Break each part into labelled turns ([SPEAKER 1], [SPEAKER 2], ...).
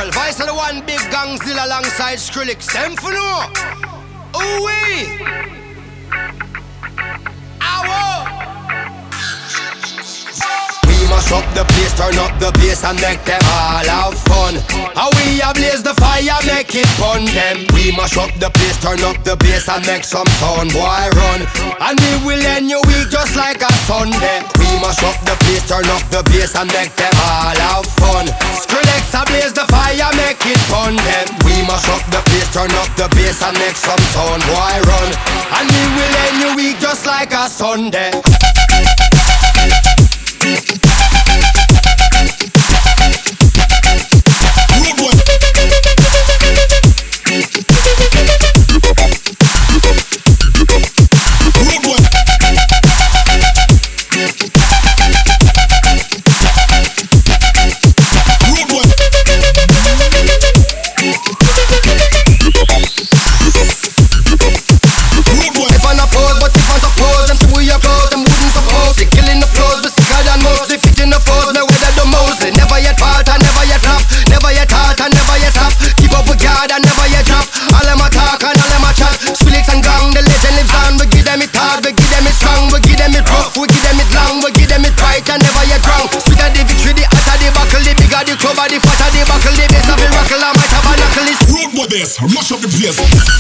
[SPEAKER 1] world. Voice of the one big Gangzilla alongside Skrillex. Them for no. Ooh-wee. Mash up the place, turn up the bass and make them all have fun. How we ablaze the fire, make it fun them. We mash up the place, turn up the bass and make some sound, boy run. And we will end your week just like a Sunday. We mash up the place, turn up the bass and make them all have fun. Skrillex ablaze the fire, make it fun them. We mash up the place, turn up the bass and make some sound, boy run. And we will end your week just like a Sunday. We give them it long, we give them it right and never yet wrong. Sweeter the victory, the hotter the buckle, the bigger the cover, the fatter the buckle, the bass of the rockle, and my tabernacle is
[SPEAKER 2] road with this, mash up the place.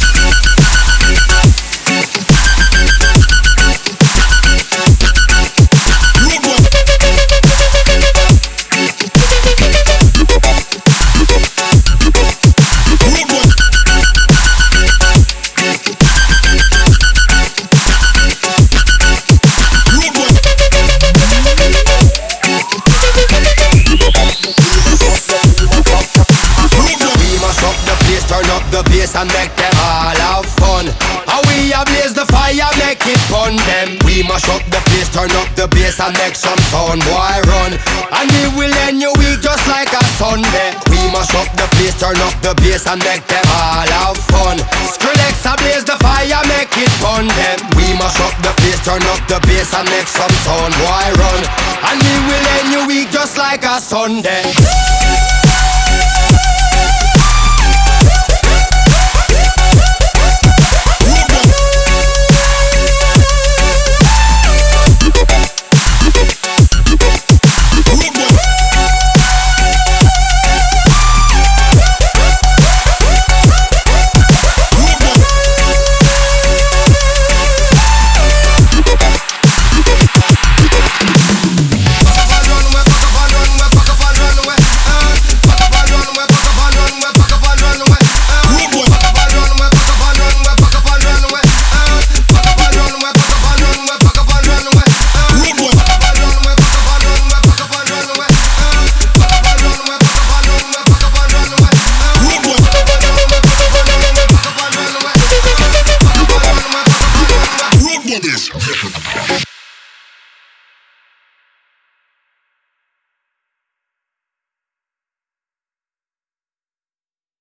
[SPEAKER 1] Turn up the bass and make them all have fun. How we ablaze the fire, make it fun them. We mash up the place, turn up the bass and make some sound, boy run. And we will end your week just like a Sunday. We mash up the place, turn up the bass and make them all have fun. Skrillex ablaze the fire, make it fun them. We mash up the place, turn up the bass and make some sound, boy run. And we will end your week just like a Sunday.
[SPEAKER 2] This.